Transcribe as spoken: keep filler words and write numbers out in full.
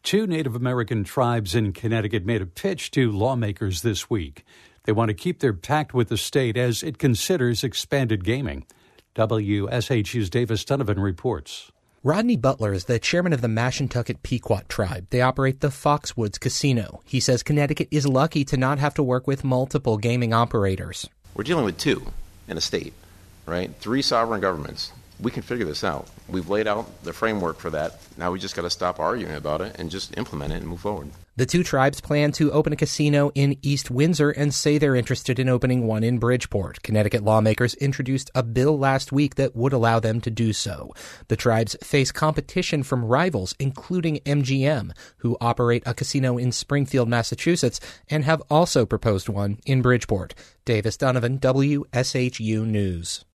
Two Native American tribes in Connecticut made a pitch to lawmakers this week. They want to keep their pact with the state as it considers expanded gaming. W S H U's Davis Donovan reports. Rodney Butler is the chairman of the Mashantucket Pequot tribe. They operate the Foxwoods Casino. He says Connecticut is lucky to not have to work with multiple gaming operators. We're dealing with two in a state, right? Three sovereign governments. We can figure this out. We've laid out the framework for that. Now we just got to stop arguing about it and just implement it and move forward. The two tribes plan to open a casino in East Windsor and say they're interested in opening one in Bridgeport. Connecticut lawmakers introduced a bill last week that would allow them to do so. The tribes face competition from rivals, including M G M, who operate a casino in Springfield, Massachusetts, and have also proposed one in Bridgeport. Davis Donovan, W S H U News.